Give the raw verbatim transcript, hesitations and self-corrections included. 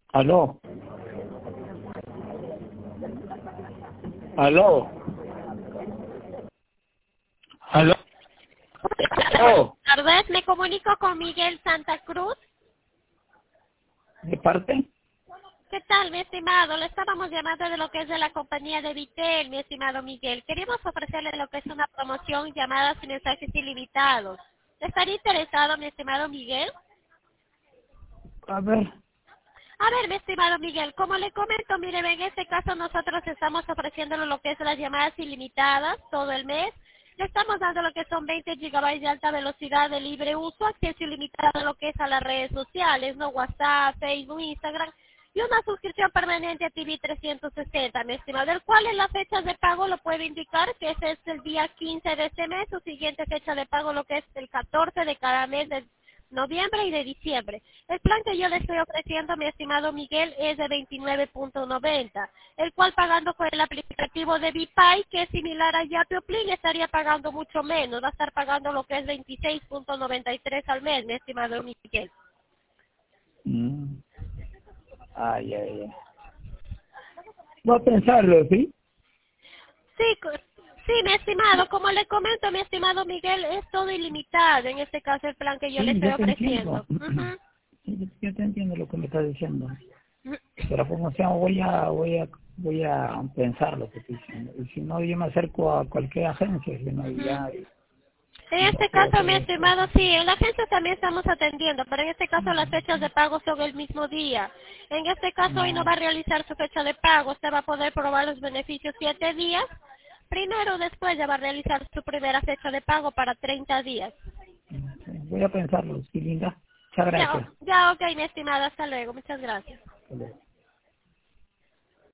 Aló, aló, aló, aló, Buenas tardes, me comunico con Miguel Santa Cruz. ¿de parte? ¿Qué tal, mi estimado? Le estábamos llamando de lo que es de la compañía de Vitel, mi estimado Miguel. Queríamos ofrecerle lo que es una promoción llamadas y mensajes ilimitados. ¿Estaría interesado, mi estimado Miguel? A ver, A ver, mi estimado Miguel, como le comento, mire, en este caso nosotros estamos ofreciéndole lo que es las llamadas ilimitadas todo el mes. Le estamos dando lo que son veinte gigabytes de alta velocidad de libre uso, acceso ilimitado a lo que es a las redes sociales, no WhatsApp, Facebook, Instagram, y una suscripción permanente a T V trescientos sesenta, mi estimado, del cual en las fechas de pago lo puede indicar que ese es el día quince de este mes, su siguiente fecha de pago lo que es el catorce de cada mes de noviembre y de diciembre. El plan que yo le estoy ofreciendo, mi estimado Miguel, es de veintinueve punto noventa, el cual pagando con el aplicativo de Vipay, que es similar a Yapioplim, estaría pagando mucho menos, va a estar pagando lo que es veintiséis punto noventa y tres al mes, mi estimado Miguel. mm, ay, ay, ay. Voy a pensarlo, ¿sí? Sí, co- sí, mi estimado, como le comento, mi estimado Miguel, es todo ilimitado, en este caso el plan que yo le Sí, estoy yo te entiendo. ofreciendo. Ujú. Sí, yo yo te entiendo lo que me estás diciendo. Pero como sea, voy a, voy a, voy a pensar lo que estoy diciendo. Y si no, yo me acerco a cualquier agencia, si no, y Ujú. ya, En y ya este puedo caso, hacer mi eso. estimado, sí, en la agencia también estamos atendiendo, pero en este caso las fechas de pago son el mismo día. En este caso, hoy no No, va a realizar su fecha de pago, usted va a poder probar los beneficios siete días. Primero, después ya va a realizar su primera fecha de pago para treinta días. voy a pensarlo, sí, linda. Muchas Ya, gracias. ya, ok, mi estimado, hasta luego, muchas gracias. Hasta luego.